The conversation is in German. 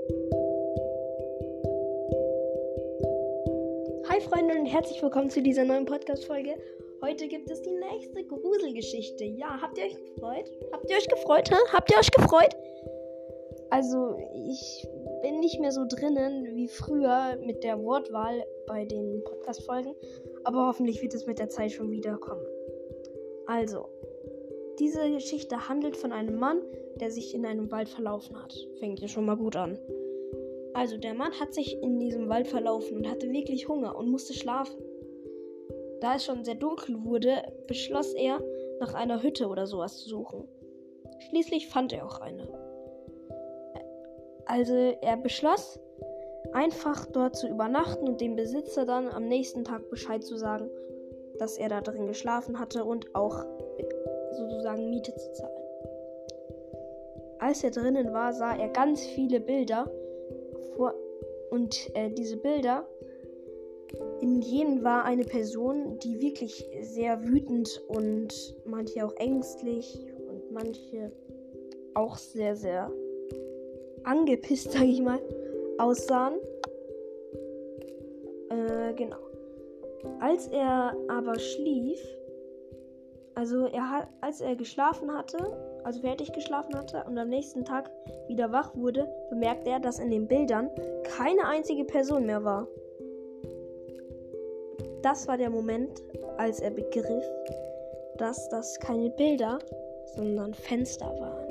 Hi Freunde und herzlich willkommen zu dieser neuen Podcast-Folge. Heute gibt es die nächste Gruselgeschichte. Ja, habt ihr euch gefreut? Habt ihr euch gefreut? Also, ich bin nicht mehr so drinnen wie früher mit der Wortwahl bei den Podcast-Folgen, aber hoffentlich wird es mit der Zeit schon wieder kommen. Also, diese Geschichte handelt von einem Mann, der sich in einem Wald verlaufen hat. Fängt ja schon mal gut an. Also, der Mann hat sich in diesem Wald verlaufen und hatte wirklich Hunger und musste schlafen. Da es schon sehr dunkel wurde, beschloss er, nach einer Hütte oder sowas zu suchen. Schließlich fand er auch eine. Also, er beschloss, einfach dort zu übernachten und dem Besitzer dann am nächsten Tag Bescheid zu sagen, dass er da drin geschlafen hatte und auch sozusagen Miete zu zahlen. Als er drinnen war, sah er ganz viele Bilder und diese Bilder, in jenen war eine Person, die wirklich sehr wütend und manche auch ängstlich und manche auch sehr, sehr angepisst, sage ich mal, aussahen. Genau. Als er aber schlief, als er geschlafen hatte, also fertig geschlafen hatte und am nächsten Tag wieder wach wurde, bemerkte er, dass in den Bildern keine einzige Person mehr war. Das war der Moment, als er begriff, dass das keine Bilder, sondern Fenster waren.